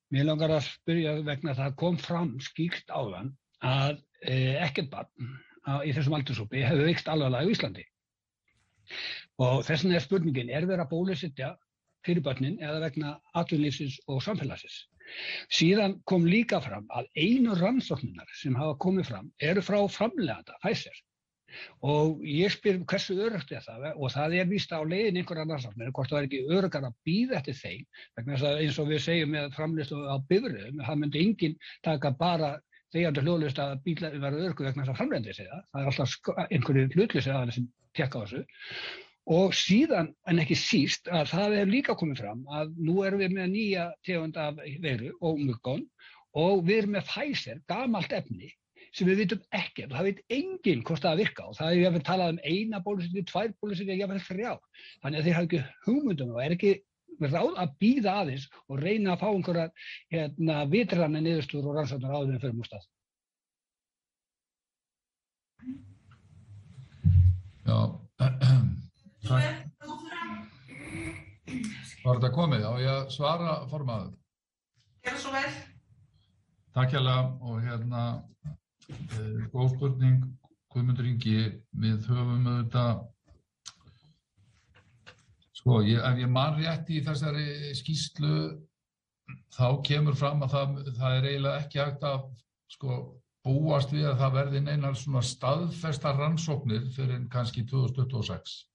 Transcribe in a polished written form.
Mér langar að spyrja vegna það kom fram skýrt áðan að ekkert barn í þessum aldurshópi hefur veikst alvarlega á Íslandi. Og þess vegna spurningin, verið að bólusetja fyrir börnin eða vegna atvinnulífsins og samfélagsins? Síðan kom líka fram að einu rannsóknirnar sem hafa komið fram eru frá framleiðanda, Pfizer. Og ég spyr hversu öruggt það og það víst á leiðin einhverjar rannsóknir hvort það ekki öruggar að bíða eftir þeim vegna þess að eins og við segjum með framleiðslu á bifreiðum, það myndi enginn taka bara þegjandi hljóðlaust að bílar verða öruggur vegna þess að framleiðandi segja það er alltaf einhverju hlutlausir aðeins sem tekka á þessu. Og síðan, en ekki síst, að það líka komið fram að nú erum við með nýja tegund af veiru og Omicron og við erum með Pfizer, gamalt efni sem við vitum ekkert og það veit enginn hvort það virka og það jafnvel talað eina bólusetningu, 2 bólusetningar, jafnvel 3. Þannig að þeir hafa ekki hugmynd og ekki ráð að bíða aðeins og reyna að fá einhverjar vitrænar niðurstöður og rannsóknir áður en fyrir stað. Já, var þetta komið? Já, ég svara formaður. Gjörðu svo vel. Takk hérlega og góð spurning, Guðmundur Ingi, við höfum auðvitað, ef ég man rétt í þessari skýrslu, þá kemur fram að það er eiginlega ekki hægt að búast við að það verði neinar svona staðfestar rannsóknir fyrir kannski 2026.